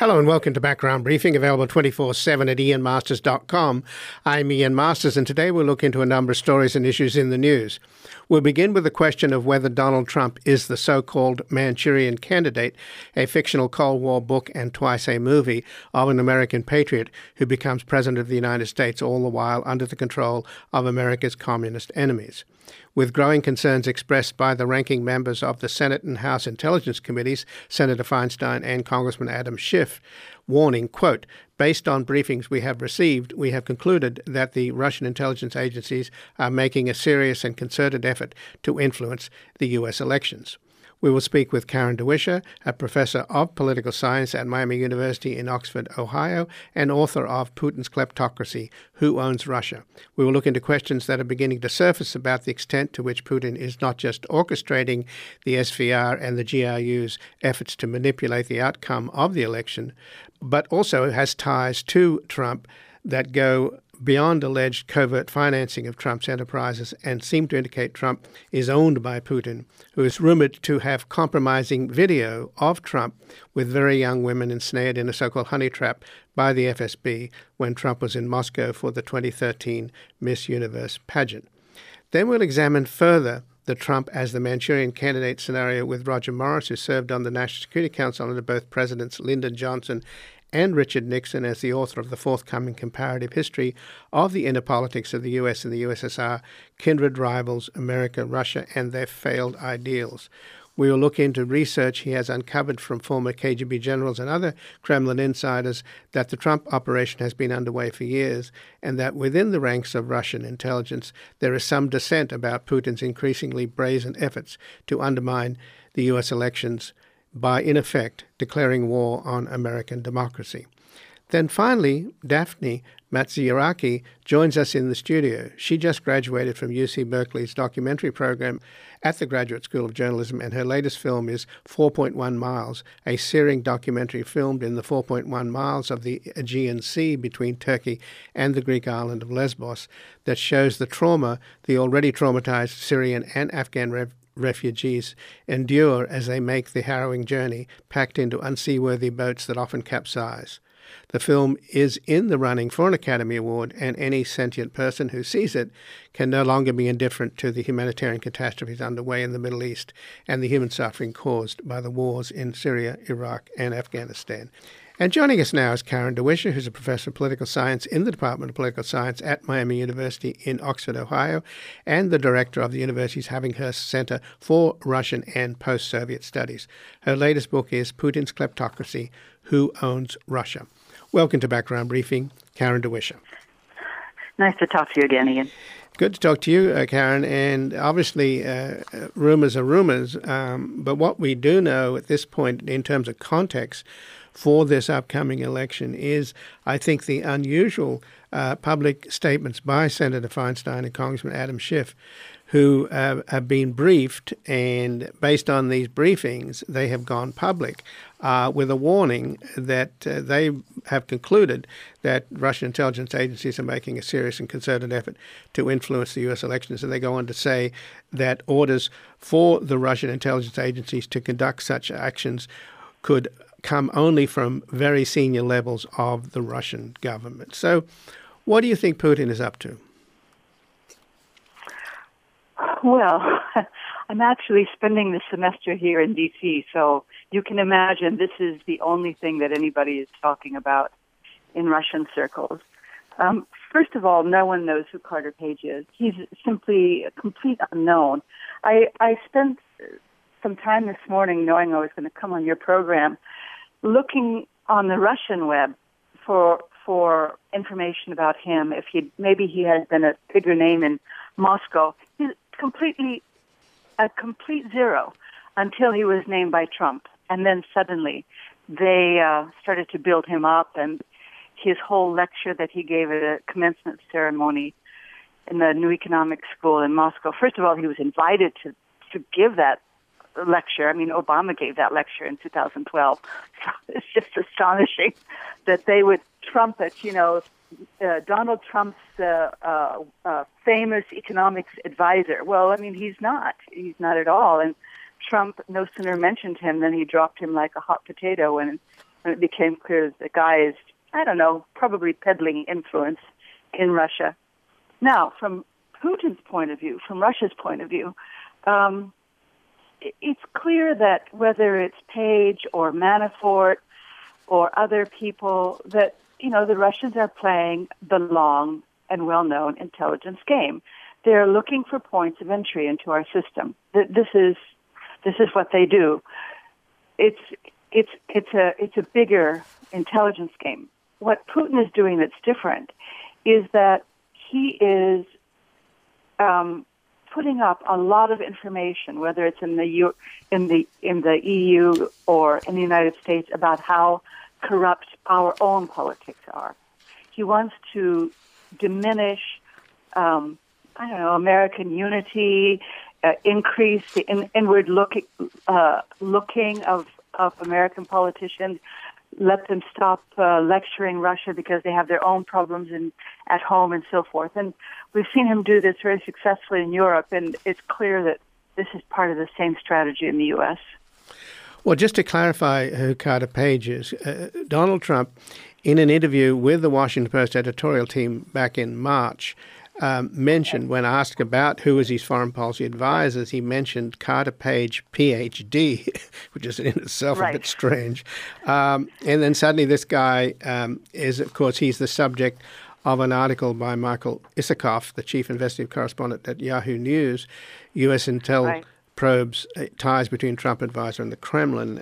Hello and welcome to Background Briefing, available 24/7 at ianmasters.com. I'm Ian Masters, and today we'll look into a number of stories and issues in the news. We'll begin with the question of whether Donald Trump is the so-called Manchurian Candidate, a fictional Cold War book and twice a movie of an American patriot who becomes president of the United States, all the while under the control of America's communist enemies. With growing concerns expressed by the ranking members of the Senate and House Intelligence Committees, Senator Feinstein and Congressman Adam Schiff, warning, quote, "Based on briefings we have received, we have concluded that the Russian intelligence agencies are making a serious and concerted effort to influence the U.S. elections." We will speak with Karen DeWischer, a professor of political science at Miami University in Oxford, Ohio, and author of Putin's Kleptocracy, Who Owns Russia? We will look into questions that are beginning to surface about the extent to which Putin is not just orchestrating the SVR and the GRU's efforts to manipulate the outcome of the election, but also has ties to Trump that go beyond alleged covert financing of Trump's enterprises and seem to indicate Trump is owned by Putin, who is rumored to have compromising video of Trump with very young women ensnared in a so-called honey trap by the FSB when Trump was in Moscow for the 2013 Miss Universe pageant. Then we'll examine further the Trump as the Manchurian Candidate scenario with Roger Morris, who served on the National Security Council under both Presidents Lyndon Johnson and Richard Nixon, as the author of the forthcoming comparative history of the inner politics of the U.S. and the USSR, kindred rivals, America, Russia, and their failed ideals. We will look into research he has uncovered from former KGB generals and other Kremlin insiders that the Trump operation has been underway for years, and that within the ranks of Russian intelligence there is some dissent about Putin's increasingly brazen efforts to undermine the U.S. elections by, in effect, declaring war on American democracy. Then finally, Daphne Matsiaraki joins us in the studio. She just graduated from UC Berkeley's documentary program at the Graduate School of Journalism, and her latest film is 4.1 Miles, a searing documentary filmed in the 4.1 miles of the Aegean Sea between Turkey and the Greek island of Lesbos that shows the trauma the already traumatized Syrian and Afghan refugees endure as they make the harrowing journey packed into unseaworthy boats that often capsize. The film is in the running for an Academy Award, and any sentient person who sees it can no longer be indifferent to the humanitarian catastrophes underway in the Middle East and the human suffering caused by the wars in Syria, Iraq, and Afghanistan. And joining us now is Karen DeWischer, who's a professor of political science in the Department of Political Science at Miami University in Oxford, Ohio, and the director of the university's Havinghurst Center for Russian and Post-Soviet Studies. Her latest book is Putin's Kleptocracy, Who Owns Russia? Welcome to Background Briefing, Karen DeWischer. Nice to talk to you again, Ian. Good to talk to you, Karen. And obviously, rumors are rumors, but what we do know at this point in terms of context for this upcoming election is, I think, the unusual public statements by Senator Feinstein and Congressman Adam Schiff, who have been briefed, and based on these briefings, they have gone public with a warning that they have concluded that Russian intelligence agencies are making a serious and concerted effort to influence the U.S. elections. And they go on to say that orders for the Russian intelligence agencies to conduct such actions could come only from very senior levels of the Russian government. So what do you think Putin is up to? Well, I'm actually spending the semester here in D.C., so you can imagine this is the only thing that anybody is talking about in Russian circles. First of all, no one knows who Carter Page is. He's simply a complete unknown. I spent some time this morning knowing I was going to come on your program looking on the Russian web for information about him. If maybe he has been a bigger name in Moscow. He's a complete zero until he was named by Trump, and then suddenly they started to build him up. And his whole lecture that he gave at a commencement ceremony in the New Economic School in Moscow. First of all, he was invited to give that lecture. I mean, Obama gave that lecture in 2012. So it's just astonishing that they would trumpet, Donald Trump's famous economics advisor. Well, I mean, he's not. He's not at all. And Trump no sooner mentioned him than he dropped him like a hot potato and when it became clear that the guy is, I don't know, probably peddling influence in Russia. Now, from Putin's point of view, from Russia's point of view, it's clear that whether it's Page or Manafort or other people, that, the Russians are playing the long and well-known intelligence game. They're looking for points of entry into our system. This is what they do. It's a bigger intelligence game. What Putin is doing that's different is that he is putting up a lot of information, whether it's in the EU or in the United States, about how corrupt our own politics are. He wants to diminish, American unity, increase the inward looking of American politicians, let them stop lecturing Russia because they have their own problems at home and so forth. And we've seen him do this very successfully in Europe, and it's clear that this is part of the same strategy in the U.S. Well, just to clarify who Carter Page is, Donald Trump, in an interview with the Washington Post editorial team back in March, mentioned, when asked about who was his foreign policy advisors, he mentioned Carter Page, Ph.D., which is in itself a bit strange. And then suddenly this guy is, of course, he's the subject of an article by Michael Isikoff, the chief investigative correspondent at Yahoo News, U.S. Intel probes ties between Trump advisor and the Kremlin.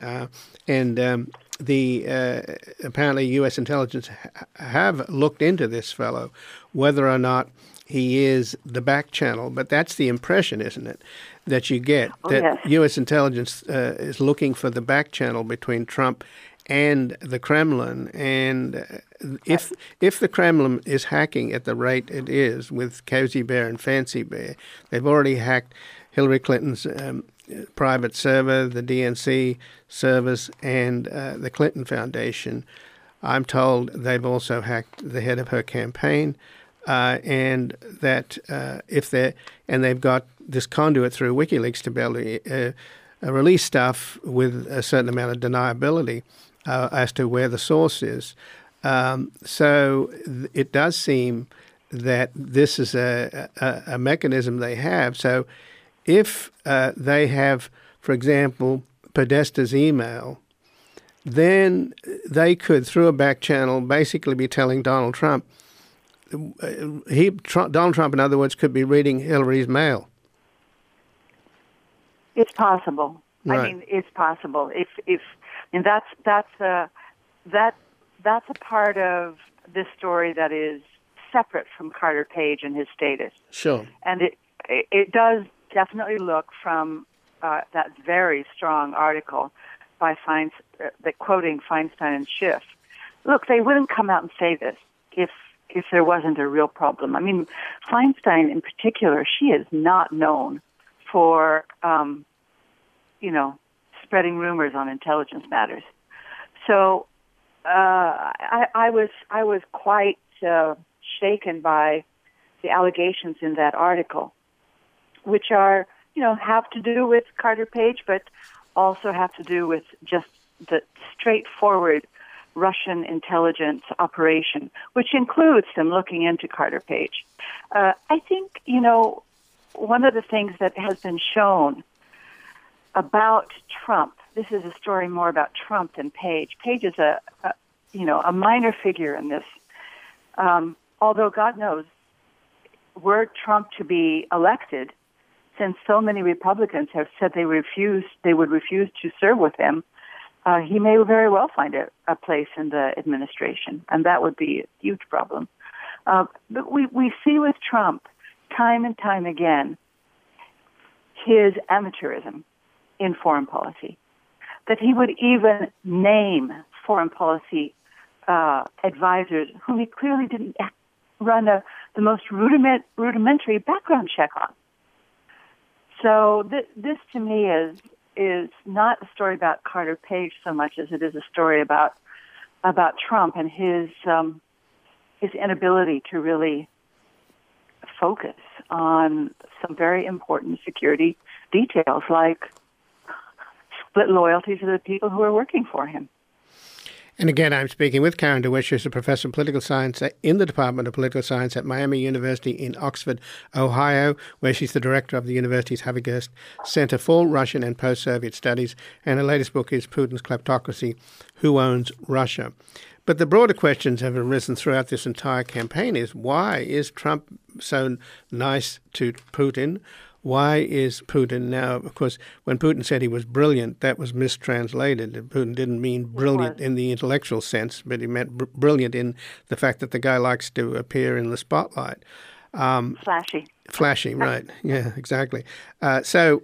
Apparently U.S. intelligence have looked into this fellow, whether or not he is the back channel. But that's the impression, isn't it, that you get, U.S. intelligence is looking for the back channel between Trump and the Kremlin. And if the Kremlin is hacking at the rate it is with Cozy Bear and Fancy Bear, they've already hacked Hillary Clinton's private server, the DNC servers, and the Clinton Foundation. I'm told they've also hacked the head of her campaign, and that they've got this conduit through WikiLeaks to be able to release stuff with a certain amount of deniability as to where the source is. So it does seem that this is a mechanism they have. So if they have, for example, Podesta's email, then they could, through a back channel, basically be telling Donald Trump, Donald Trump, in other words, could be reading Hillary's mail. It's possible. Right. I mean, it's possible. That's a part of this story that is separate from Carter Page and his status. Sure. And it does definitely look from that very strong article by quoting Feinstein and Schiff. Look, they wouldn't come out and say this if there wasn't a real problem. I mean, Feinstein in particular, she is not known for, spreading rumors on intelligence matters. So I was quite shaken by the allegations in that article, which are, have to do with Carter Page, but also have to do with just the straightforward Russian intelligence operation, which includes them looking into Carter Page. I think, one of the things that has been shown about Trump, this is a story more about Trump than Page. Page is a minor figure in this. Although God knows, were Trump to be elected, since so many Republicans have said they would refuse to serve with him, he may very well find a place in the administration, and that would be a huge problem. But we see with Trump, time and time again, his amateurism in foreign policy, that he would even name foreign policy advisors whom he clearly didn't run the most rudimentary background check on. So this to me is not a story about Carter Page so much as it is a story about Trump and his inability to really focus on some very important security details, like split loyalty to the people who are working for him. And again, I'm speaking with Karen DeWitt, who's a professor of political science in the Department of Political Science at Miami University in Oxford, Ohio, where she's the director of the university's Havigast Center for Russian and Post-Soviet Studies. And her latest book is Putin's Kleptocracy, Who Owns Russia? But the broader questions have arisen throughout this entire campaign is, why is Trump so nice to Putin? Why is Putin now, of course, when Putin said he was brilliant, that was mistranslated. Putin didn't mean brilliant in the intellectual sense, but he meant brilliant in the fact that the guy likes to appear in the spotlight. Flashy, right? Yeah, exactly. So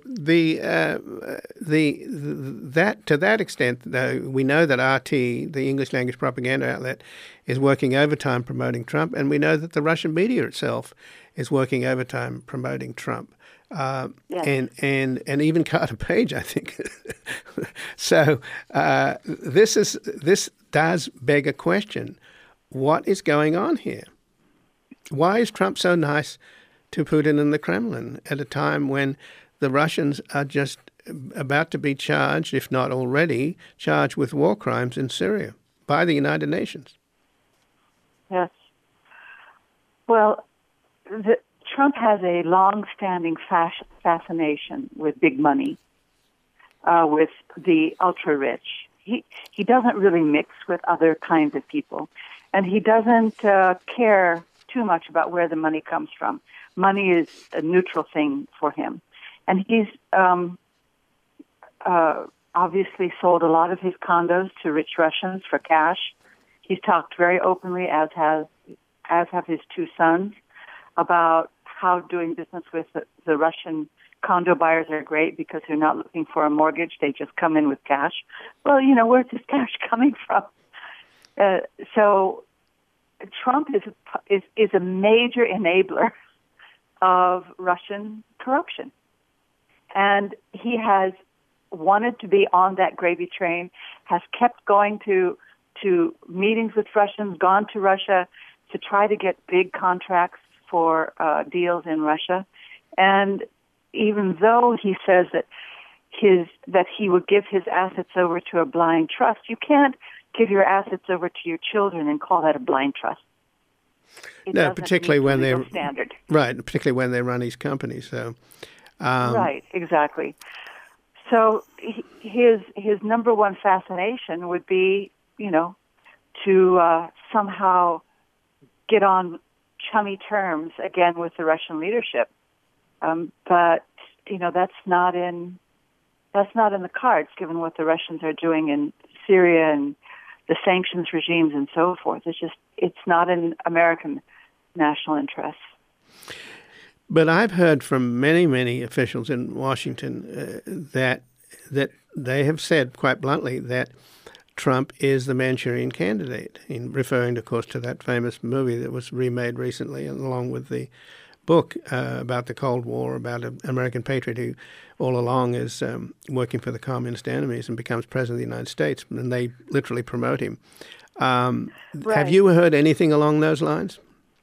that to that extent, though, we know that RT, the English language propaganda outlet, is working overtime promoting Trump, and we know that the Russian media itself is working overtime promoting Trump. Yes. and even Carter Page, I think. So this does beg a question: what is going on here? Why is Trump so nice to Putin and the Kremlin at a time when the Russians are just about to be charged, if not already charged, with war crimes in Syria by the United Nations? Yes. Well, Trump has a long-standing fascination with big money, with the ultra-rich. He doesn't really mix with other kinds of people, and he doesn't care too much about where the money comes from. Money is a neutral thing for him. And he's obviously sold a lot of his condos to rich Russians for cash. He's talked very openly, as have his two sons, about how doing business with the Russian condo buyers are great because they're not looking for a mortgage. They just come in with cash. Well, where's this cash coming from? So Trump is a major enabler of Russian corruption. And he has wanted to be on that gravy train, has kept going to meetings with Russians, gone to Russia to try to get big contracts for deals in Russia. And even though he says that he would give his assets over to a blind trust, you can't give your assets over to your children and call that a blind trust. No, particularly when they standard. Right, particularly when they run his company. So, right, exactly. So his number one fascination would be, to somehow get on chummy terms again with the Russian leadership. But that's not in the cards, given what the Russians are doing in Syria and the sanctions regimes and so forth. It's not in American national interests. But I've heard from many, many officials in Washington that they have said quite bluntly that Trump is the Manchurian Candidate, in referring, of course, to that famous movie that was remade recently, along with the book about the Cold War, about an American patriot who all along is working for the communist enemies and becomes president of the United States, and they literally promote him. Right. Have you heard anything along those lines?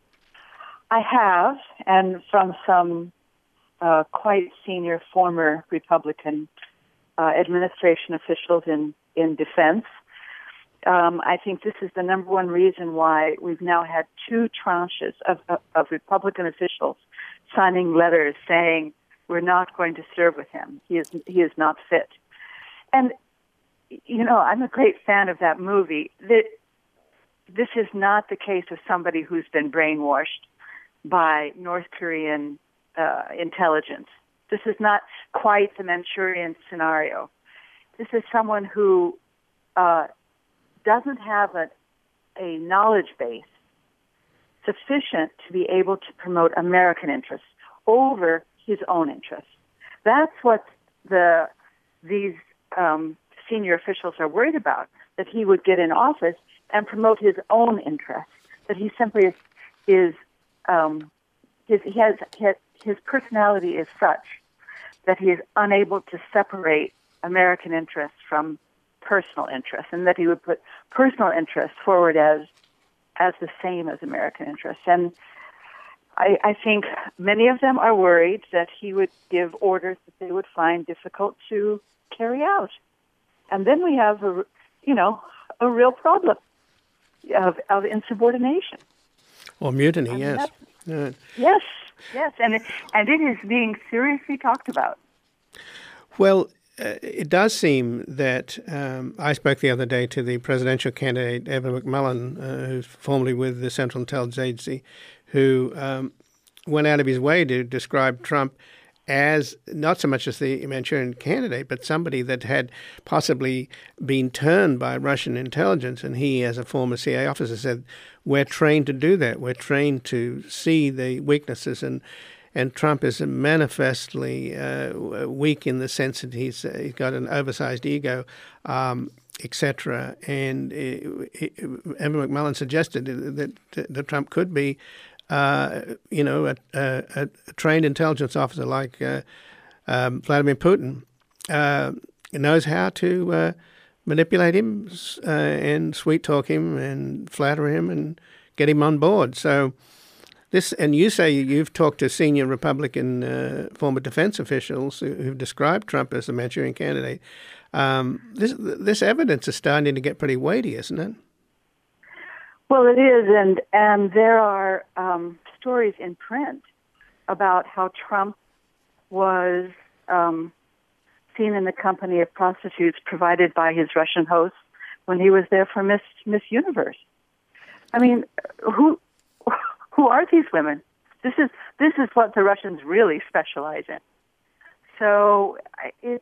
I have, and from some quite senior former Republican administration officials in defense. I think this is the number one reason why we've now had two tranches of Republican officials signing letters saying we're not going to serve with him. He is not fit. And I'm a great fan of that movie. This is not the case of somebody who's been brainwashed by North Korean intelligence. This is not quite the Manchurian scenario. This is someone who doesn't have a knowledge base sufficient to be able to promote American interests over his own interests. That's what these senior officials are worried about, that he would get in office and promote his own interests, that he simply his personality is such that he is unable to separate American interests from personal interests, and that he would put personal interests forward as the same as American interests. And I think many of them are worried that he would give orders that they would find difficult to carry out. And then we have, a real problem of insubordination. Or mutiny, yes. Yes, and it is being seriously talked about. Well, it does seem that I spoke the other day to the presidential candidate, Evan McMullin, who's formerly with the Central Intelligence Agency, who went out of his way to describe Trump as not so much as the Manchurian candidate, but somebody that had possibly been turned by Russian intelligence. And he, as a former CIA officer, said, we're trained to do that. We're trained to see the weaknesses. And Trump is manifestly weak in the sense that he's got an oversized ego, etc. And Evan McMullin suggested that Trump could be a trained intelligence officer like Vladimir Putin knows how to manipulate him and sweet talk him and flatter him and get him on board. So this, and you say you've talked to senior Republican former defense officials who've described Trump as the Manchurian candidate. This evidence is starting to get pretty weighty, isn't it? Well, it is, and there are stories in print about how Trump was seen in the company of prostitutes provided by his Russian hosts when he was there for Miss Universe. I mean, who are these women? This is what the Russians really specialize in. So it's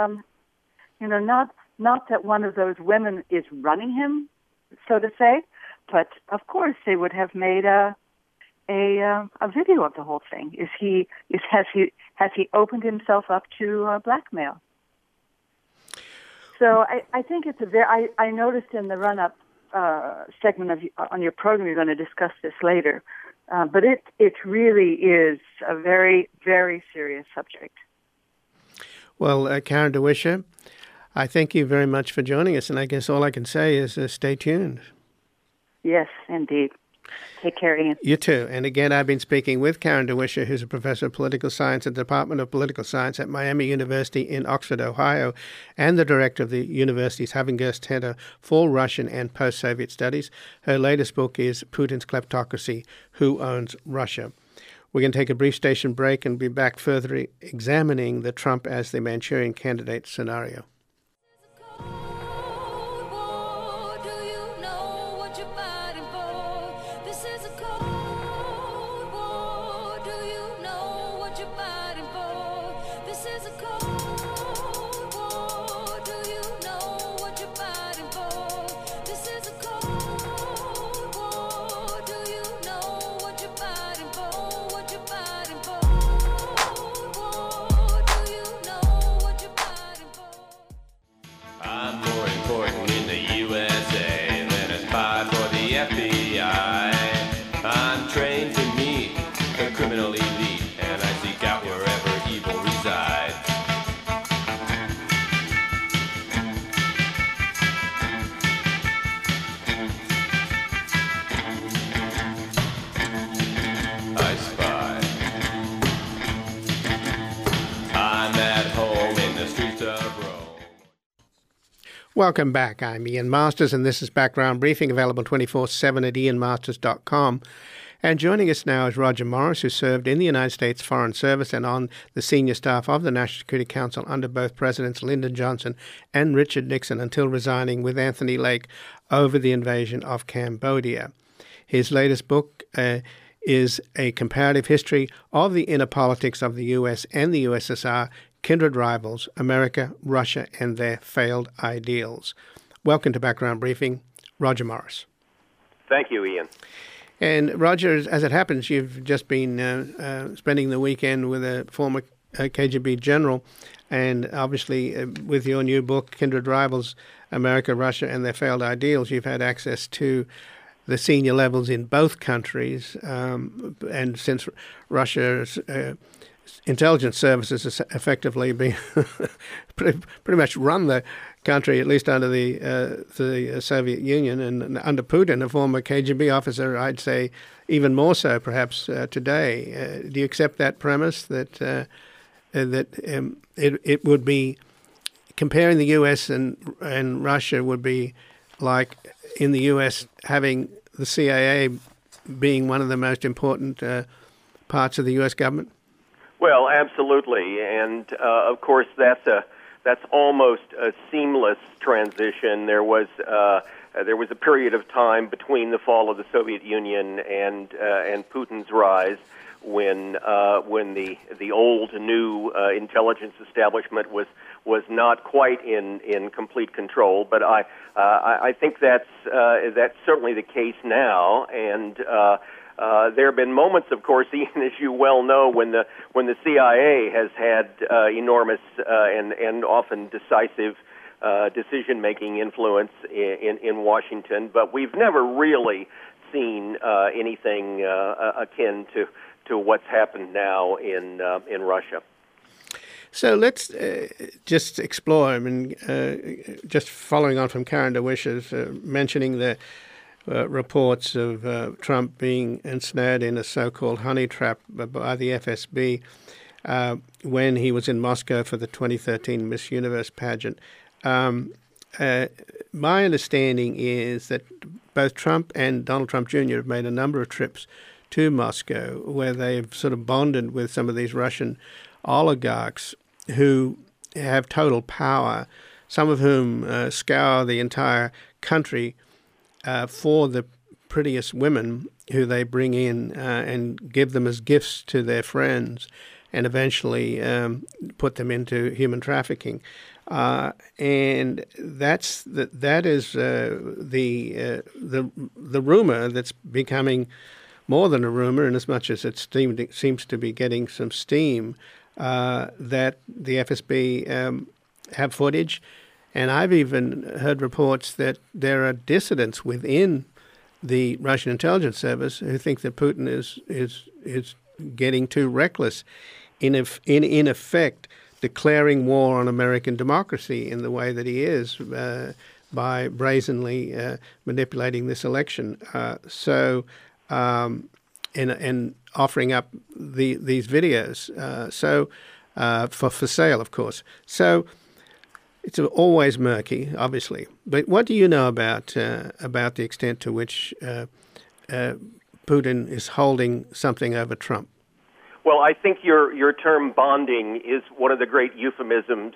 not that one of those women is running him, so to say. But of course, they would have made a video of the whole thing. Has he opened himself up to blackmail? So I think it's I noticed in the run-up segment on your program you're going to discuss this later, but it really is a very, very serious subject. Well, Karen DeWischer, I thank you very much for joining us, and I guess all I can say is stay tuned. Yes, indeed. Take care, Ian. You too. And again, I've been speaking with Karen DeWischer, who's a professor of political science at the Department of Political Science at Miami University in Oxford, Ohio, and the director of the university's Havingirst Center for Russian and Post-Soviet Studies. Her latest book is Putin's Kleptocracy, Who Owns Russia? We're going to take a brief station break and be back further examining the Trump as the Manchurian candidate scenario. Welcome back. I'm Ian Masters, and this is Background Briefing, available 24/7 at ianmasters.com. And joining us now is Roger Morris, who served in the United States Foreign Service and on the senior staff of the National Security Council under both Presidents Lyndon Johnson and Richard Nixon until resigning with Anthony Lake over the invasion of Cambodia. His latest book is a comparative history of the inner politics of the U.S. and the USSR, Kindred Rivals, America, Russia, and Their Failed Ideals. Welcome to Background Briefing, Roger Morris. Thank you, Ian. And Roger, as it happens, you've just been spending the weekend with a former KGB general, and obviously with your new book, Kindred Rivals, America, Russia, and Their Failed Ideals, you've had access to the senior levels in both countries, and since Russia's intelligence services has effectively been pretty much run the country, at least under the Soviet Union, and under Putin, a former KGB officer, I'd say even more so perhaps today. Do you accept that premise that it would be comparing the U.S. and Russia would be like in the U.S. having the CIA being one of the most important parts of the U.S. government? Well, absolutely, and of course that's almost a seamless transition. There was a period of time between the fall of the Soviet Union and Putin's rise when the old new intelligence establishment was not quite in complete control. But I think that's certainly the case now, and there have been moments, of course, Ian, as you well know, when the CIA has had enormous and often decisive decision-making influence in Washington, but we've never really seen anything akin to what's happened now in Russia. So let's just explore. I mean, just following on from Karen DeWish's mentioning the reports of Trump being ensnared in a so-called honey trap by the FSB when he was in Moscow for the 2013 Miss Universe pageant. My understanding is that both Trump and Donald Trump Jr. have made a number of trips to Moscow where they've sort of bonded with some of these Russian oligarchs who have total power, some of whom scour the entire country for the prettiest women who they bring in and give them as gifts to their friends and eventually put them into human trafficking. And that is the rumor that's becoming more than a rumor, in as much as it seems to be getting some steam, that the FSB have footage. And I've even heard reports that there are dissidents within the Russian intelligence service who think that Putin is getting too reckless, in effect declaring war on American democracy in the way that he is by brazenly manipulating this election. And offering up these videos for sale, of course. So it's always murky, obviously. But what do you know about the extent to which Putin is holding something over Trump? Well, I think your term bonding is one of the great euphemisms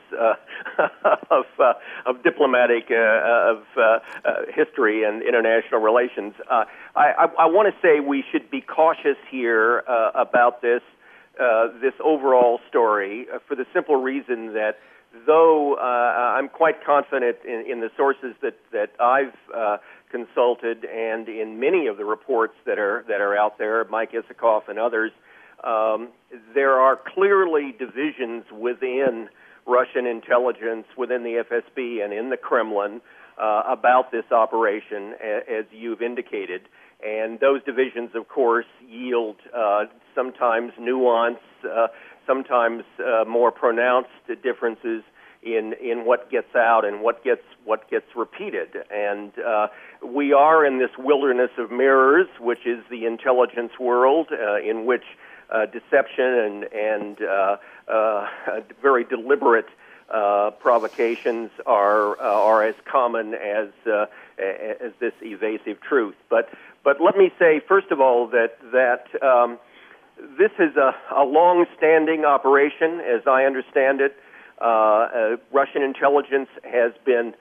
of diplomatic history and international relations. I want to say we should be cautious here about this overall story for the simple reason that though I'm quite confident in the sources that I've consulted and in many of the reports that are out there, Mike Isikoff and others. There are clearly divisions within Russian intelligence, within the FSB and in the Kremlin about this operation, as you've indicated. And those divisions, of course, yield sometimes nuance, sometimes more pronounced differences in what gets out and what gets repeated. And we are in this wilderness of mirrors, which is the intelligence world, in which deception and very deliberate provocations are as common as this evasive truth. But let me say first of all that this is a long-standing operation, as I understand it. Russian intelligence has been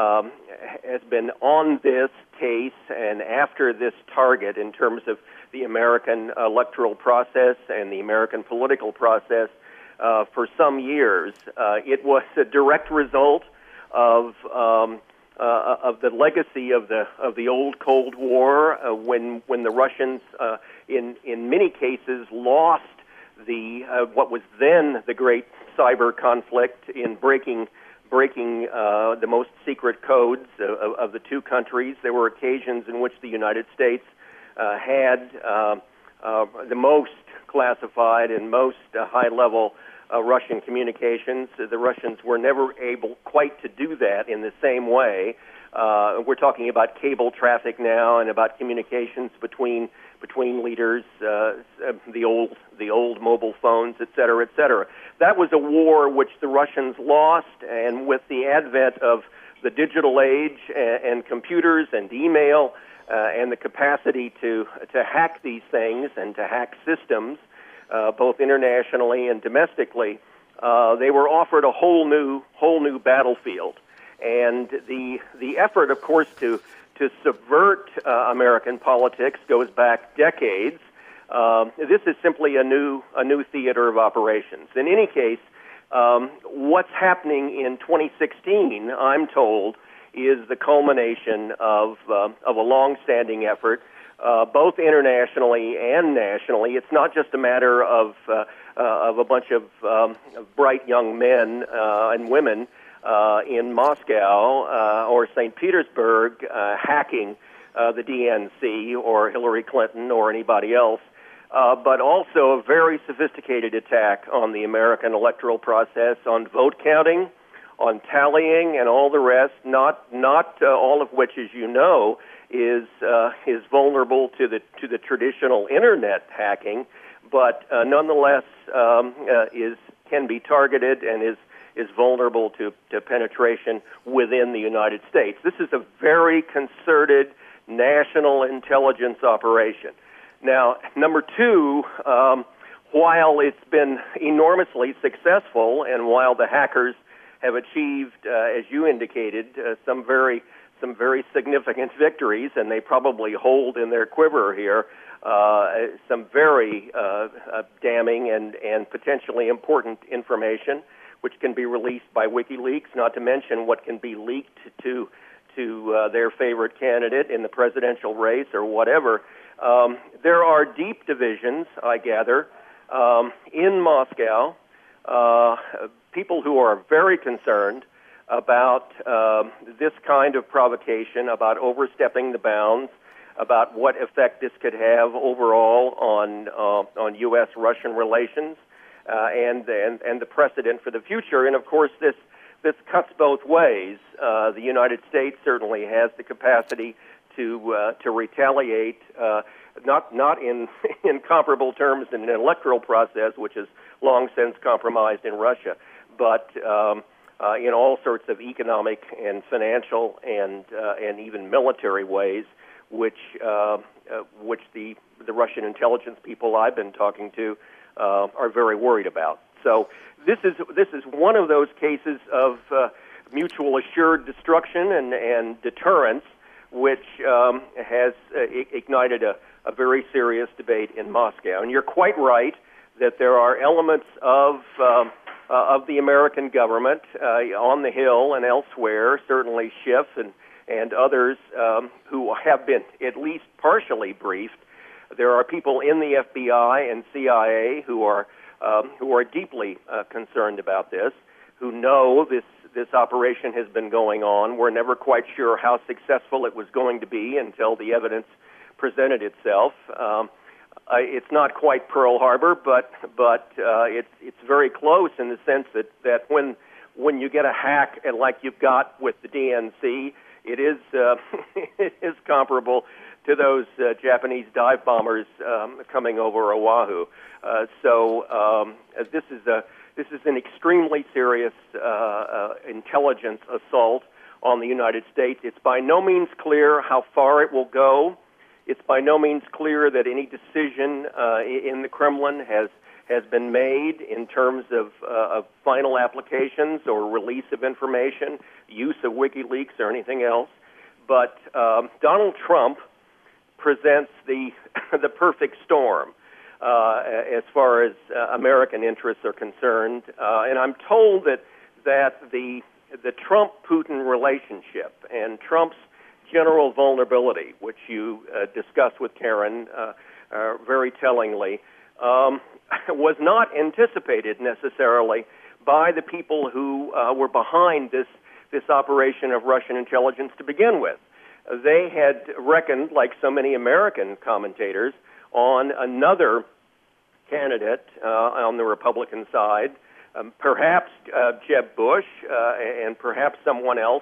on this case and after this target in terms of the American electoral process and the American political process for some years. It was a direct result of the legacy of the old Cold War, when the Russians, in many cases, lost what was then the great cyber conflict in breaking the most secret codes of the two countries. There were occasions in which the United States had the most classified and most high-level Russian communications. The Russians were never able quite to do that in the same way. We're talking about cable traffic now and about communications between leaders, the old mobile phones, et cetera, et cetera. That was a war which the Russians lost, and with the advent of the digital age and computers and email and the capacity to hack these things and to hack systems, both internationally and domestically, they were offered a whole new battlefield. And the effort, of course, to subvert American politics goes back decades. This is simply a new theater of operations. In any case, what's happening in 2016, I'm told, is the culmination of a long-standing effort, both internationally and nationally. It's not just a matter of a bunch of bright young men and women in Moscow or St. Petersburg hacking the DNC or Hillary Clinton or anybody else, but also a very sophisticated attack on the American electoral process, on vote counting, on tallying, and all the rest. Not all of which, as you know, is vulnerable to the traditional internet hacking, but nonetheless can be targeted and is vulnerable to penetration within the United States. This is a very concerted national intelligence operation. Now, number two, while it's been enormously successful and while the hackers have achieved, as you indicated, some very significant victories, and they probably hold in their quiver here some very damning and potentially important information, which can be released by WikiLeaks, not to mention what can be leaked to their favorite candidate in the presidential race or whatever. There are deep divisions, I gather, in Moscow, people who are very concerned about this kind of provocation, about overstepping the bounds, about what effect this could have overall on U.S.-Russian relations and the precedent for the future. And of course, this cuts both ways. The United States certainly has the capacity to retaliate, not in comparable terms in an electoral process, which is long since compromised in Russia, but in all sorts of economic and financial and even military ways, which the Russian intelligence people I've been talking to are very worried about. So this is one of those cases of mutual assured destruction and deterrence, which has ignited a very serious debate in Moscow. And you're quite right that there are elements of the American government on the Hill and elsewhere, certainly Schiff and others who have been at least partially briefed. There are people in the FBI and CIA who are deeply concerned about this, who know this operation has been going on. We're never quite sure how successful it was going to be until the evidence presented itself. It's not quite Pearl Harbor, but it's very close in the sense that when you get a hack and like you've got with the DNC, it is comparable to those Japanese dive bombers coming over Oahu. So this is an extremely serious intelligence assault on the United States. It's by no means clear how far it will go. It's by no means clear that any decision in the Kremlin has been made in terms of final applications or release of information, use of WikiLeaks or anything else. But Donald Trump presents the perfect storm as far as American interests are concerned, and I'm told that the Trump-Putin relationship and Trump's general vulnerability, which you discussed with Karen very tellingly, was not anticipated necessarily by the people who were behind this operation of Russian intelligence to begin with. They had reckoned, like so many American commentators, on another candidate on the Republican side, perhaps Jeb Bush and perhaps someone else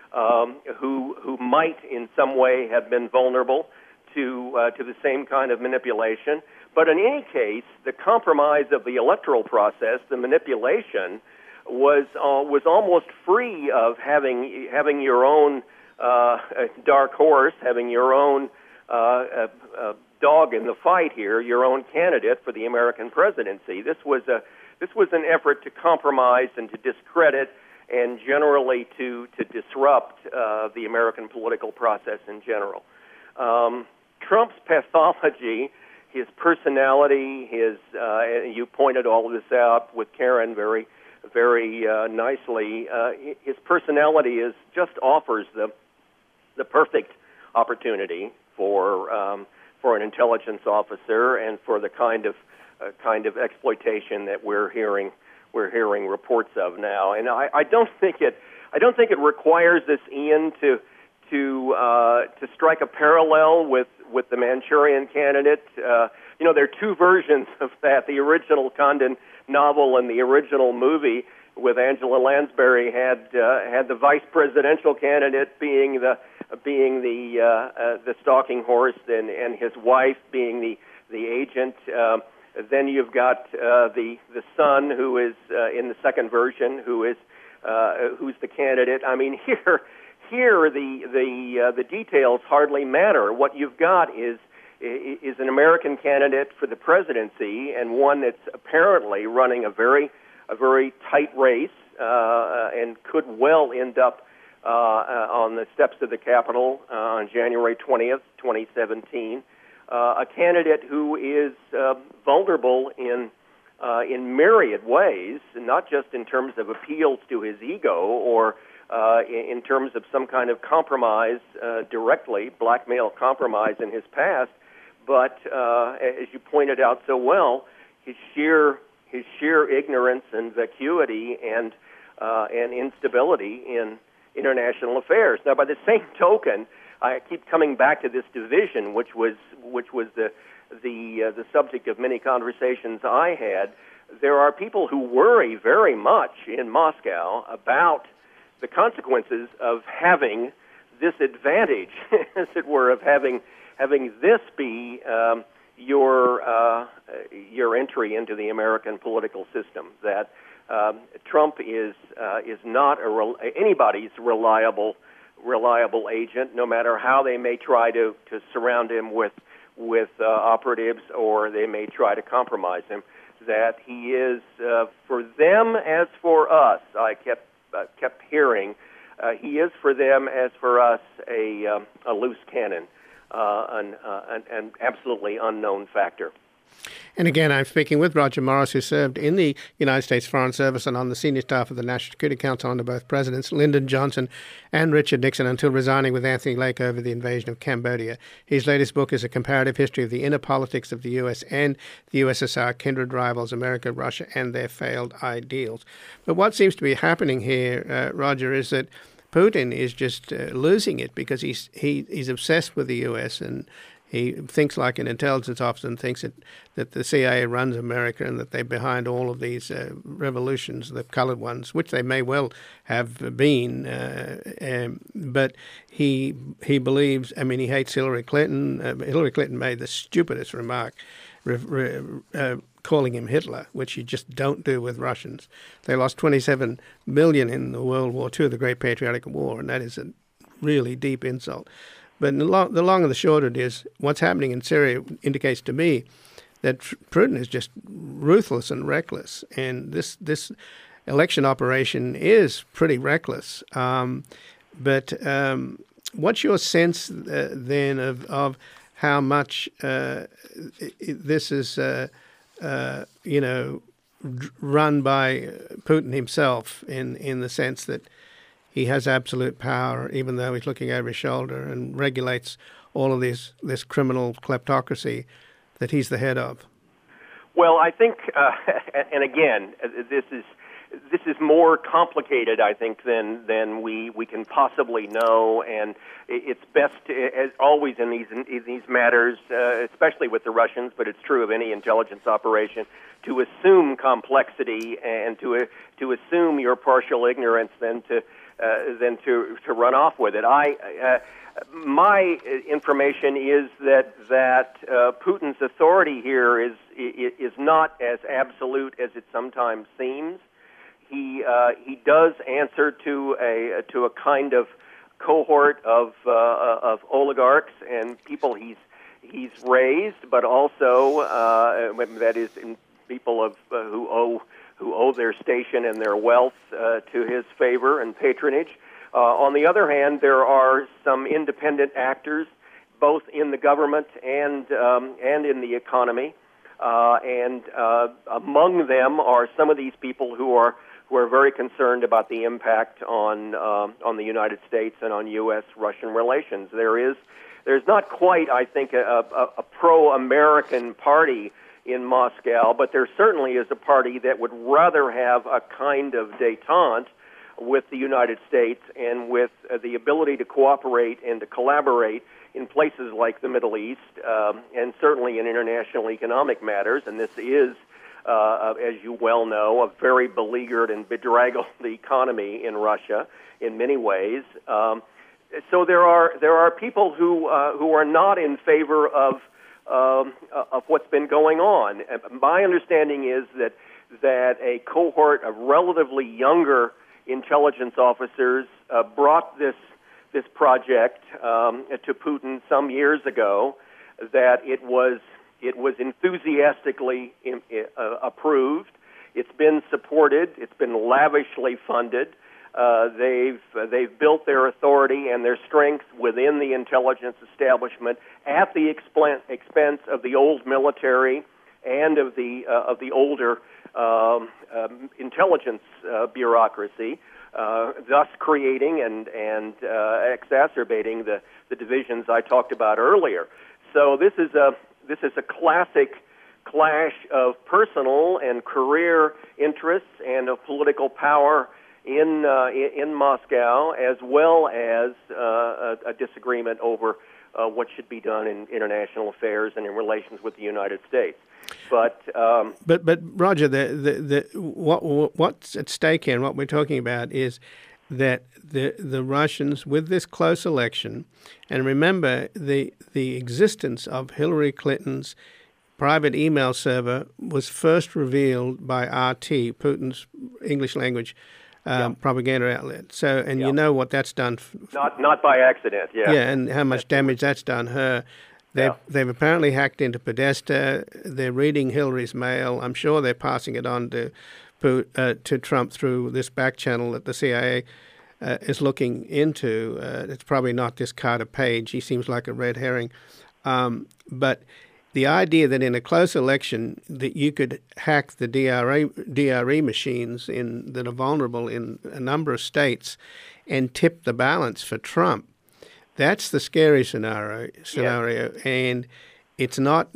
who might in some way have been vulnerable to the same kind of manipulation. But in any case, the compromise of the electoral process, the manipulation, was almost free of having your own dark horse, having your own dog in the fight here, your own candidate for the American presidency. This was an effort to compromise and to discredit and generally to disrupt the American political process in general. Trump's pathology, his personality, you pointed all of this out with Karen very nicely. His personality just offers the perfect opportunity for an intelligence officer and for the kind of exploitation that we're hearing reports of now. And I don't think it requires this, Ian, to strike a parallel with the Manchurian Candidate. There are two versions of that. The original Condon novel and the original movie with Angela Lansbury had the vice presidential candidate being the stalking horse and his wife being the agent. Then you've got the son who is in the second version who's the candidate. I mean, here the details hardly matter. What you've got is an American candidate for the presidency, and one that's apparently running a very tight race and could well end up on the steps of the Capitol on January 20th, 2017. A candidate who is vulnerable in myriad ways, not just in terms of appeals to his ego or in terms of some kind of compromise, directly blackmail compromise in his past, but as you pointed out so well, his sheer ignorance and vacuity and instability in international affairs. Now, by the same token, I keep coming back to this division, which was the subject of many conversations I had. There are people who worry very much in Moscow about the consequences of having this advantage, as it were, of having this be your entry into the American political system. That Trump is not anybody's reliable agent, no matter how they may try to surround him with operatives, or they may try to compromise him. That he is, for them as for us, I kept hearing, he is for them as for us a loose cannon, an absolutely unknown factor. And again, I'm speaking with Roger Morris, who served in the United States Foreign Service and on the senior staff of the National Security Council under both presidents, Lyndon Johnson and Richard Nixon, until resigning with Anthony Lake over the invasion of Cambodia. His latest book is a comparative history of the inner politics of the U.S. and the USSR, kindred rivals, America, Russia, and their failed ideals. But what seems to be happening here, Roger, is that Putin is just losing it because he's obsessed with the U.S. and he thinks like an intelligence officer and thinks that the CIA runs America and that they're behind all of these revolutions, the colored ones, which they may well have been. But he believes, he hates Hillary Clinton. Hillary Clinton made the stupidest remark, calling him Hitler, which you just don't do with Russians. They lost 27 million in the World War II, the Great Patriotic War, and that is a really deep insult. But the long and the short of it is, what's happening in Syria indicates to me that Putin is just ruthless and reckless, and this election operation is pretty reckless. But what's your sense then of how much this is, run by Putin himself in the sense that he has absolute power, even though he's looking over his shoulder and regulates all of this criminal kleptocracy that he's the head of? Well, I think, and again, this is more complicated, I think, than we can possibly know, and it's best, as always in these matters, especially with the Russians, but it's true of any intelligence operation, to assume complexity and to assume your partial ignorance than to run off with it. My information is that Putin's authority here is not as absolute as it sometimes seems. he does answer to a kind of cohort of oligarchs and people he's raised, but also that is in people who owe their station and their wealth to his favor and patronage. On the other hand, there are some independent actors, both in the government and in the economy, and among them are some of these people who are very concerned about the impact on the United States and on U.S.-Russian relations. There's not quite, I think, a pro-American party in Moscow, but there certainly is a party that would rather have a kind of détente with the United States and with the ability to cooperate and to collaborate in places like the Middle East, and certainly in international economic matters. And this is, as you well know, a very beleaguered and bedraggled economy in Russia in many ways. So there are people who are not in favor of what's been going on. My understanding is that a cohort of relatively younger intelligence officers brought this project to Putin some years ago. That it was enthusiastically approved. It's been supported. It's been lavishly funded. They've built their authority and their strength within the intelligence establishment at the expense of the old military and of the older intelligence bureaucracy, thus creating and exacerbating the divisions I talked about earlier. So this is a classic clash of personal and career interests and of political power in Moscow, as well as a disagreement over what should be done in international affairs and in relations with the United States. But Roger, what's at stake here and what we're talking about is that the Russians, with this close election, and remember the existence of Hillary Clinton's private email server was first revealed by RT, Putin's English language propaganda outlet. So, and you know what that's done. Not by accident, yeah. Yeah, and how much damage that's done her. They've apparently hacked into Podesta. They're reading Hillary's mail. I'm sure they're passing it on to Trump through this back channel that the CIA is looking into. It's probably not this Carter Page. He seems like a red herring. But the idea that in a close election that you could hack the DRE machines that are vulnerable in a number of states and tip the balance for Trump, that's the scary scenario. Yes. And it's not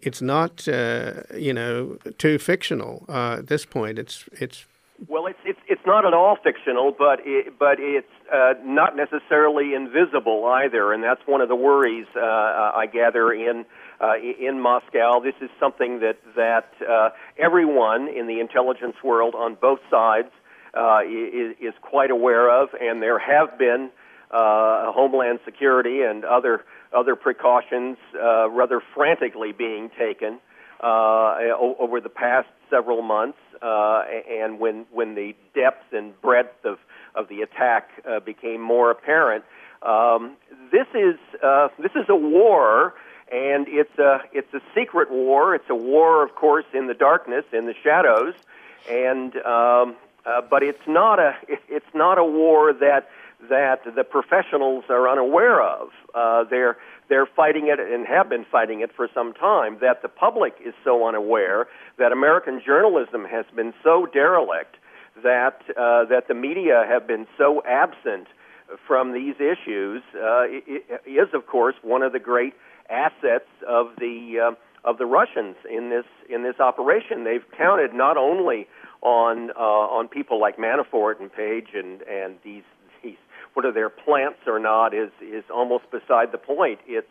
too fictional at this point. It's not at all fictional, but it's not necessarily invisible either, and that's one of the worries I gather in Moscow. This is something that everyone in the intelligence world on both sides is quite aware of, and there have been Homeland Security and other precautions rather frantically being taken over the past several months, and when the depth and breadth of the attack became more apparent. This is a war, and it's a secret war. It's a war, of course, in the darkness, in the shadows, and but it's not a war that the professionals are unaware of. They're fighting it and have been fighting it for some time. That the public is so unaware, that American journalism has been so derelict, that the media have been so absent from these issues, is of course one of the great assets of the Russians in this operation. They've counted not only on people like Manafort and Page and these whether they're plants or not is almost beside the point. It's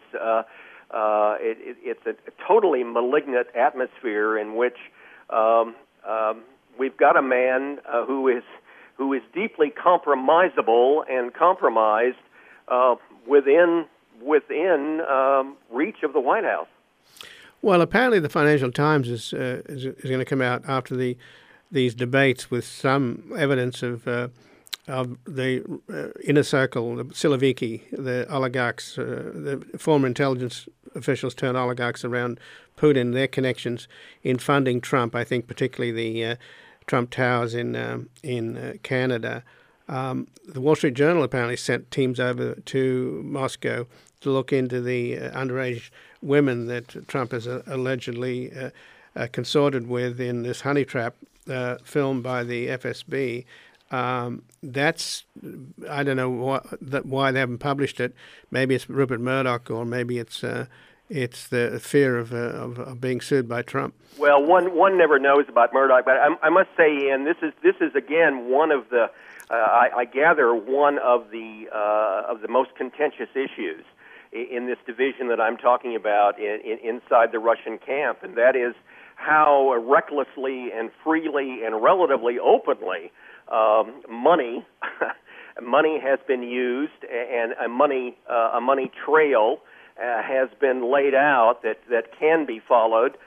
a totally malignant atmosphere in which we've got a man who is deeply compromisable and compromised within reach of the White House. Well, apparently the Financial Times is going to come out after the these debates with some evidence of the inner circle, the Siloviki, the oligarchs, the former intelligence officials turned oligarchs around Putin, their connections in funding Trump. I think particularly the Trump Towers in Canada. The Wall Street Journal apparently sent teams over to Moscow to look into the underage women that Trump has allegedly consorted with in this honey trap film by the FSB. That's, I don't know why they haven't published it. Maybe it's Rupert Murdoch, or maybe it's the fear of being sued by Trump. Well, one never knows about Murdoch, but I must say, Ian, this is again one of the I gather one of the most contentious issues in this division that I'm talking about inside the Russian camp, and that is how recklessly and freely and relatively openly money has been used, and a money trail has been laid out that can be followed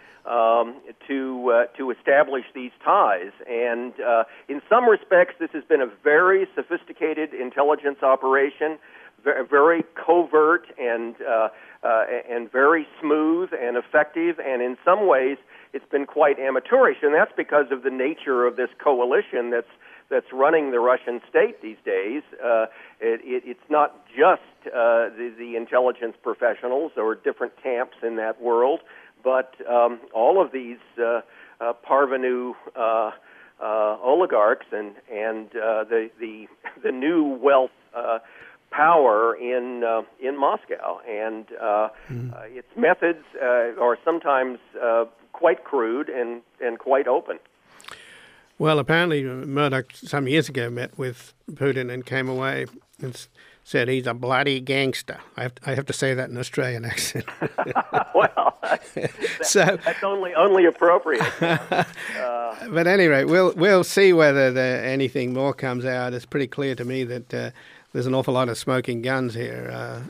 to establish these ties. And in some respects, this has been a very sophisticated intelligence operation, very covert and very smooth and effective. And in some ways, it's been quite amateurish, and that's because of the nature of this coalition that's running the Russian state these days. It's not just the intelligence professionals or different camps in that world, but all of these parvenu oligarchs and the new wealth power in Moscow, and its methods are sometimes quite crude and quite open. Well, apparently Murdoch some years ago met with Putin and came away and said he's a bloody gangster. I have to say that in an Australian accent. Well, that's only appropriate. But anyway, we'll see whether anything more comes out. It's pretty clear to me that there's an awful lot of smoking guns here,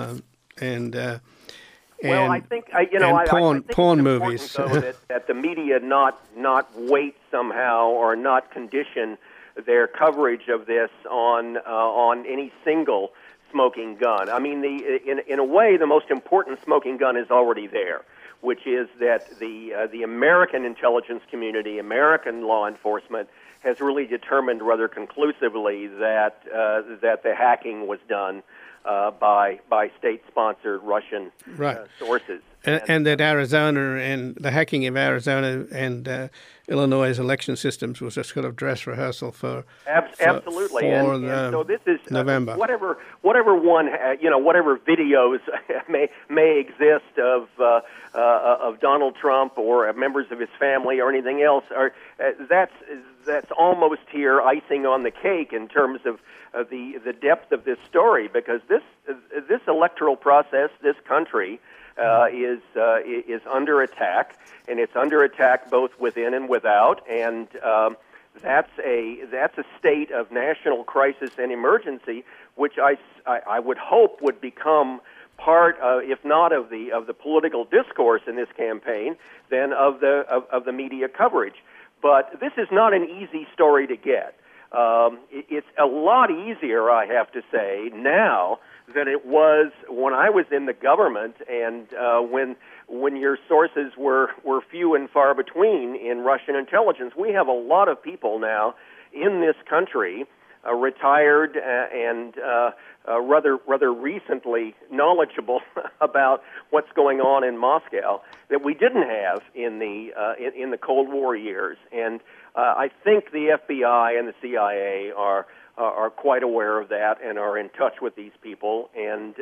well, I think porn movies. Though, that the media not wait somehow or not condition their coverage of this on any single smoking gun. I mean, in a way, the most important smoking gun is already there, which is that the American intelligence community, American law enforcement, has really determined rather conclusively that the hacking was done by state-sponsored Russian sources. And that Arizona and the hacking of Arizona and Illinois' election systems was a sort of dress rehearsal for absolutely. For and so this is November. Whatever one whatever videos may exist of Donald Trump or members of his family or anything else that's almost here icing on the cake in terms of the depth of this story, because this electoral process, this country is under attack, and it's under attack both within and without, and that's a state of national crisis and emergency, which I would hope would become part of, if not of the political discourse in this campaign, then of the media coverage. But this is not an easy story to get. It's a lot easier, I have to say, now than it was when I was in the government, and when your sources were few and far between in Russian intelligence. We have a lot of people now in this country, retired and rather recently knowledgeable about what's going on in Moscow that we didn't have in the Cold War years. And I think the FBI and the CIA are quite aware of that and are in touch with these people, and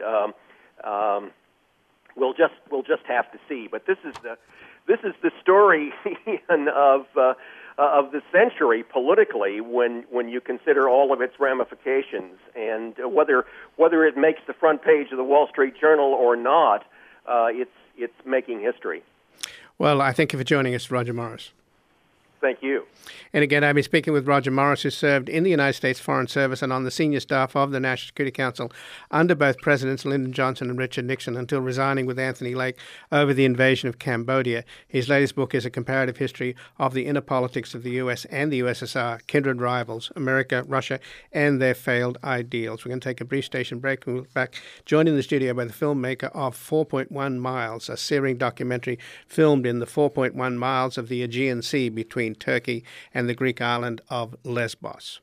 we'll just have to see. But this is the story, Ian, of the century politically when you consider all of its ramifications, and whether it makes the front page of the Wall Street Journal or not, it's making history. Well, I thank you for joining us, Roger Morris. Thank you. And again, I've been speaking with Roger Morris, who served in the United States Foreign Service and on the senior staff of the National Security Council under both Presidents Lyndon Johnson and Richard Nixon until resigning with Anthony Lake over the invasion of Cambodia. His latest book is a comparative history of the inner politics of the US and the USSR, kindred rivals, America, Russia, and their failed ideals. We're going to take a brief station break and we'll be back, joined in the studio by the filmmaker of 4.1 Miles, a searing documentary filmed in the 4.1 miles of the Aegean Sea between Turkey and the Greek island of Lesbos.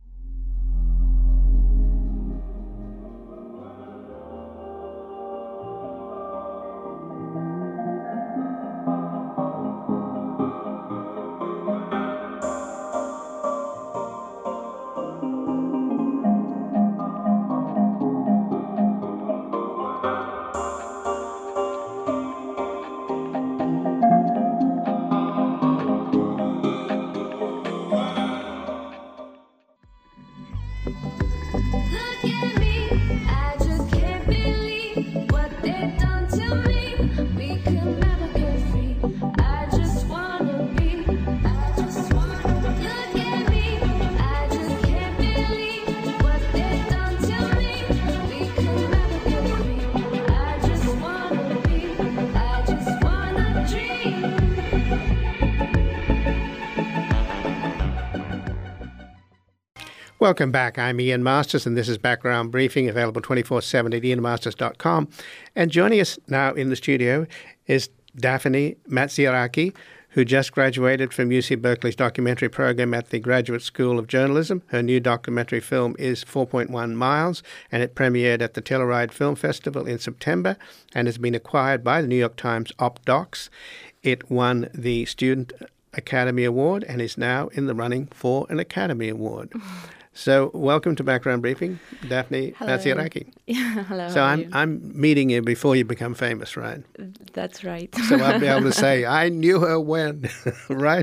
Welcome back. I'm Ian Masters, and this is Background Briefing, available 24/7 at ianmasters.com. And joining us now in the studio is Daphne Matsiaraki, who just graduated from UC Berkeley's documentary program at the Graduate School of Journalism. Her new documentary film is 4.1 Miles, and it premiered at the Telluride Film Festival in September and has been acquired by the New York Times OpDocs. It won the Student Academy Award and is now in the running for an Academy Award. So welcome to Background Briefing, Daphne Matsiaraki. Yeah, hello. So I'm meeting you before you become famous, right? That's right. So I'll be able to say, I knew her when, right?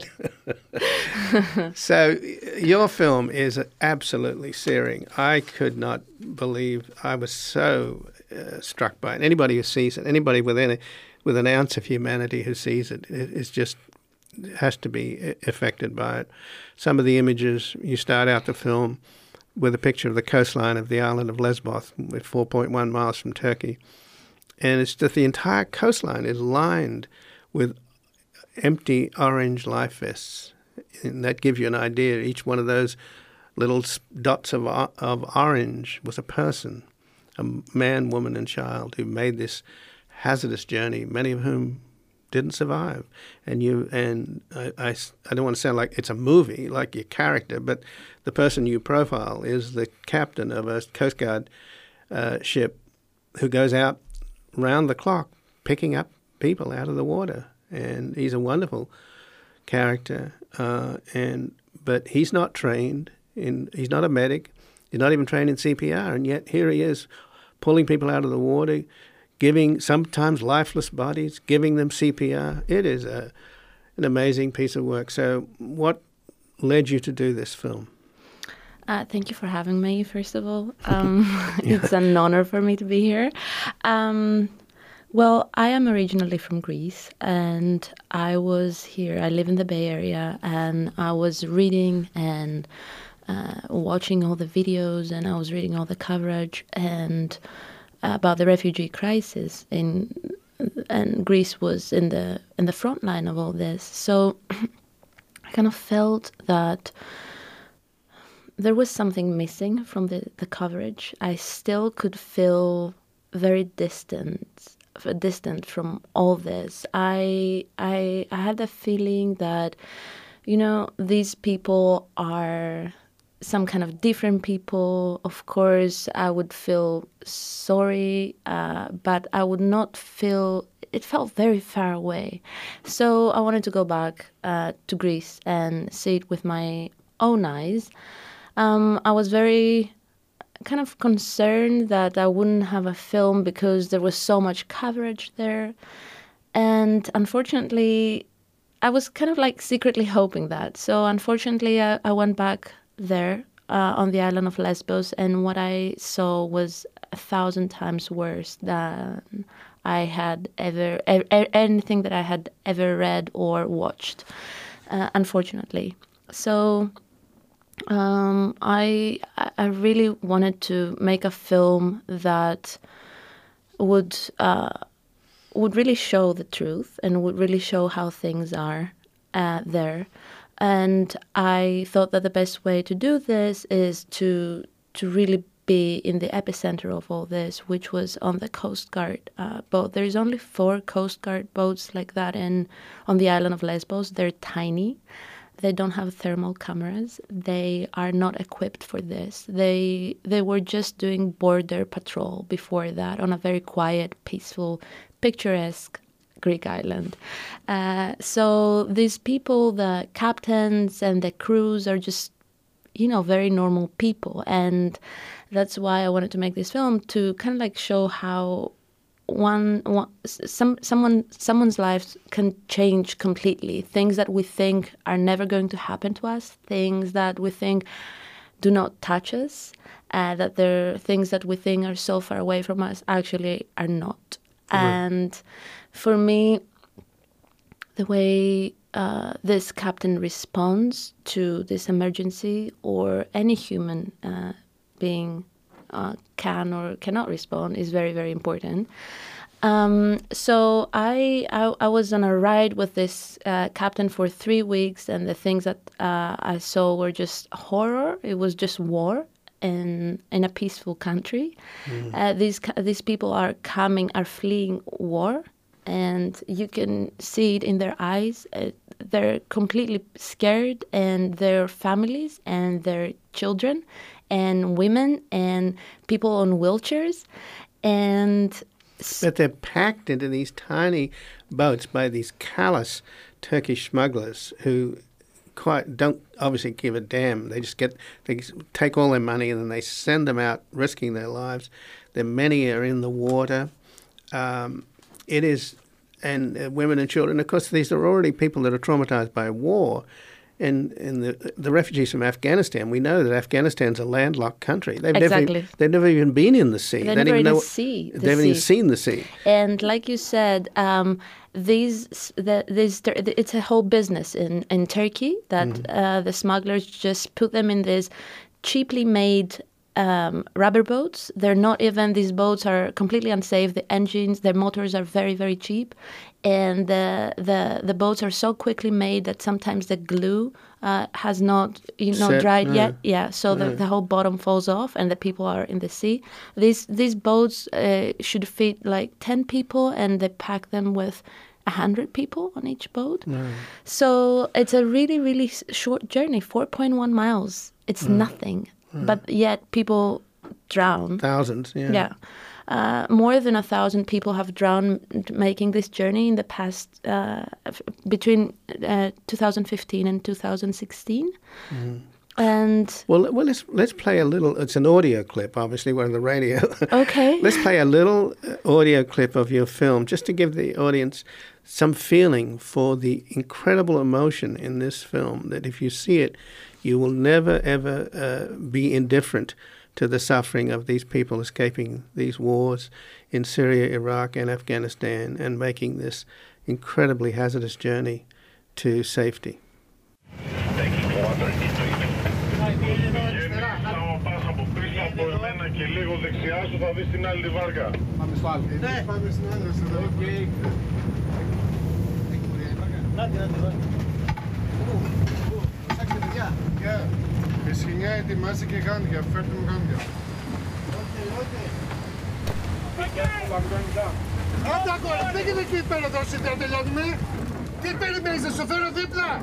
So your film is absolutely searing. I could not believe, I was so struck by it. Anybody who sees it, anybody with an ounce of humanity who sees it, is just has to be affected by it. Some of the images, you start out the film with a picture of the coastline of the island of Lesbos, with 4.1 miles from Turkey. And it's just the entire coastline is lined with empty orange life vests. And that gives you an idea. Each one of those little dots of orange was a person, a man, woman, and child who made this hazardous journey, many of whom didn't survive. And I don't want to sound like it's a movie, like your character, but the person you profile is the captain of a Coast Guard ship who goes out round the clock picking up people out of the water. And he's a wonderful character. But he's not trained he's not a medic. He's not even trained in CPR. And yet here he is pulling people out of the water, giving sometimes lifeless bodies, giving them CPR. It is an amazing piece of work. So what led you to do this film? Thank you for having me, first of all. It's an honor for me to be here. Well, I am originally from Greece, and I was here. I live in the Bay Area, and I was reading and watching all the videos, and I was reading all the coverage and about the refugee crisis, and Greece was in the front line of all this. So I kind of felt that there was something missing from the coverage. I still could feel very distant from all this. I had the feeling that, these people are some kind of different people. Of course, I would feel sorry, but I would not feel, it felt very far away. So I wanted to go back to Greece and see it with my own eyes. I was very kind of concerned that I wouldn't have a film because there was so much coverage there. And unfortunately, I was kind of like secretly hoping that. So unfortunately, I went back there on the island of Lesbos, and what I saw was 1,000 times worse than I had anything that I had ever read or watched. unfortunately. So I really wanted to make a film that would really show the truth and would really show how things are there. And I thought that the best way to do this is to really be in the epicenter of all this, which was on the Coast Guard boat. There's only 4 Coast Guard boats like that on the island of Lesbos. They're tiny. They don't have thermal cameras. They are not equipped for this. They were just doing border patrol before that on a very quiet, peaceful, picturesque Greek island. So these people, the captains and the crews, are just, very normal people. And that's why I wanted to make this film, to kind of like show how someone's life can change completely. Things that we think are never going to happen to us, things that we think do not touch us, that there are things that we think are so far away from us actually are not. Mm-hmm. And for me, the way this captain responds to this emergency, or any human being can or cannot respond, is very, very important. So I was on a ride with this captain for 3 weeks, and the things that I saw were just horror. It was just war in a peaceful country. These people are fleeing war, and you can see it in their eyes. They're completely scared, and their families and their children and women and people on wheelchairs. But they're packed into these tiny boats by these callous Turkish smugglers who don't obviously give a damn. They take all their money and then they send them out risking their lives. Many are in the water. And women and children. Of course, these are already people that are traumatized by war. And the refugees from Afghanistan, we know that Afghanistan's a landlocked country. They've never even been in the sea. They haven't even seen the sea. And like you said, it's a whole business in Turkey that the smugglers just put them in this cheaply made rubber boats. These boats are completely unsafe. The engines, their motors are very, very cheap. And the boats are so quickly made that sometimes the glue has not dried yet. Yeah, so the whole bottom falls off and the people are in the sea. These boats should fit like 10 people, and they pack them with 100 people on each boat. So it's a really, really short journey, 4.1 miles. It's nothing. But yet people drown. Thousands, yeah. Yeah. More than 1,000 people have drowned making this journey in the past, between 2015 and 2016. And well, let's play a little. It's an audio clip. Obviously, we're on the radio. Okay. Let's play a little audio clip of your film, just to give the audience some feeling for the incredible emotion in this film. That if you see it, you will never ever be indifferent to the suffering of these people escaping these wars in Syria, Iraq, and Afghanistan, and making this incredibly hazardous journey to safety. Η σχοινιά ετοιμάζει και γάντια, φέρτε μου γάντια. Άντε ακόμα, δεν είναι εκεί πέρα εδώ, να τελειώνουμε. Τι περιμένεις, να σου φέρω δίπλα.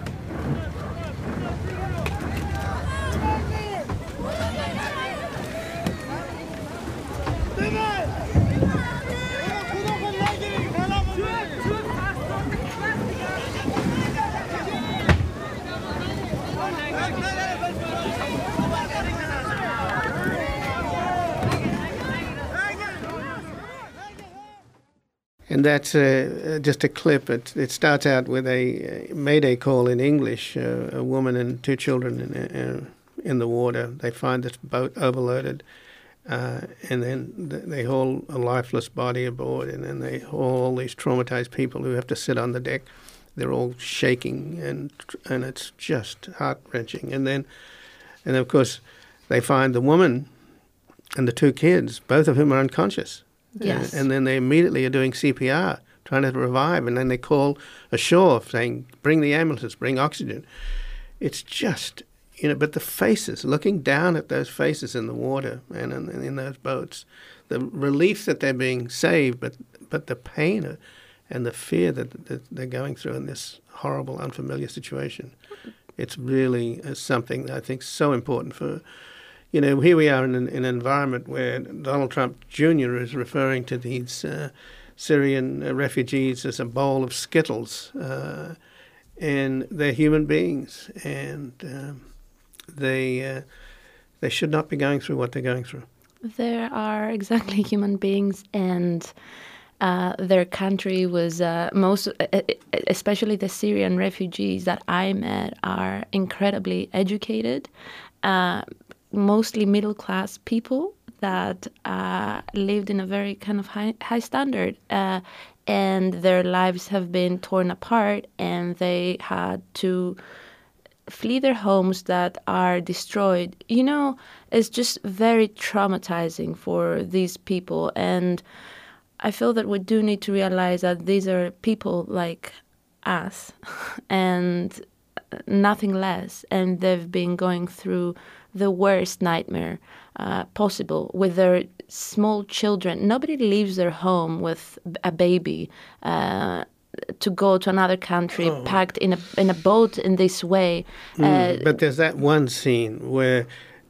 And that's just a clip. It starts out with a mayday call in English. A woman and 2 children in the water. They find this boat overloaded, and then they haul a lifeless body aboard, and then they haul all these traumatized people who have to sit on the deck they're all shaking, and it's just heart-wrenching. And then of course, they find the woman and the 2 kids, both of whom are unconscious. Yes. And then they immediately are doing CPR, trying to revive, and then they call ashore saying, bring the ambulances, bring oxygen. It's just, but the faces, looking down at those faces in the water and in those boats, the relief that they're being saved, but the pain and the fear that they're going through in this horrible, unfamiliar situation. It's really something that I think is so important for, here we are in an environment where Donald Trump Jr. is referring to these Syrian refugees as a bowl of Skittles, and they're human beings, and they should not be going through what they're going through. There are exactly human beings, and their country was especially the Syrian refugees that I met, are incredibly educated, mostly middle-class people that lived in a very kind of high standard, and their lives have been torn apart, and they had to flee their homes that are destroyed. It's just very traumatizing for these people, and I feel that we do need to realize that these are people like us and nothing less, and they've been going through the worst nightmare possible with their small children. Nobody leaves their home with a baby to go to another country packed in a boat in this way. But there's that one scene where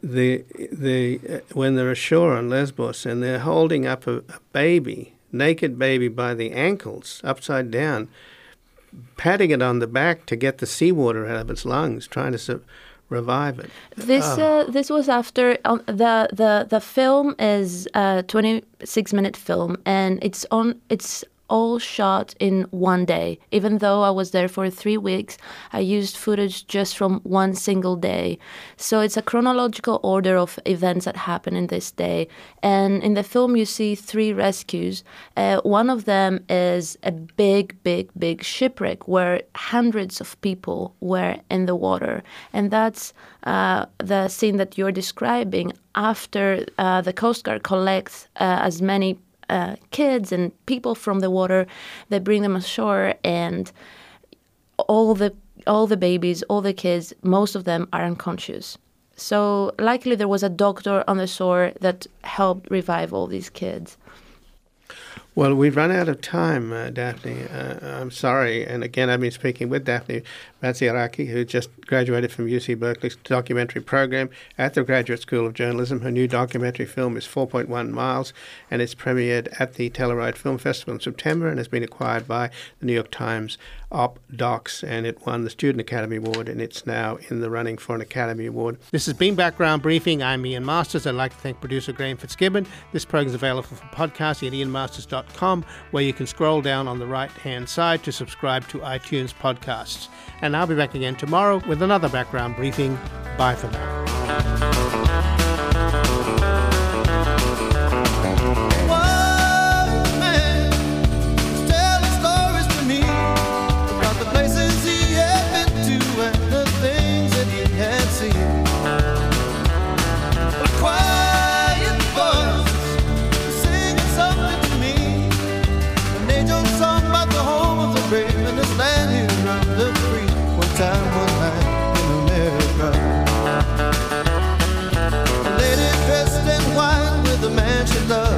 when they're ashore on Lesbos and they're holding up a baby, naked baby by the ankles, upside down, patting it on the back to get the seawater out of its lungs, trying to revive it. This was after the film is a 26-minute film, and it's all shot in one day. Even though I was there for 3 weeks, I used footage just from one single day. So it's a chronological order of events that happen in this day. And in the film, you see 3 rescues. One of them is a big shipwreck where hundreds of people were in the water. And that's the scene that you're describing after the Coast Guard collects as many kids and people from the water. They bring them ashore, and all the babies, all the kids, most of them are unconscious. So likely there was a doctor on the shore that helped revive all these kids. Well, we've run out of time, Daphne. I'm sorry. And again, I've been speaking with Daphne Matsiaraki, who just graduated from UC Berkeley's documentary program at the Graduate School of Journalism. Her new documentary film is 4.1 Miles, and it's premiered at the Telluride Film Festival in September and has been acquired by the New York Times Op Docs, and it won the Student Academy Award, and it's now in the running for an Academy Award. This has been Background Briefing. I'm Ian Masters. I'd like to thank producer Graham Fitzgibbon. This program is available for podcasting at ianmasters.com, where you can scroll down on the right-hand side to subscribe to iTunes podcasts. And I'll be back again tomorrow with another Background Briefing. Bye for now. Time one night in America, a lady dressed in white with a man she loved.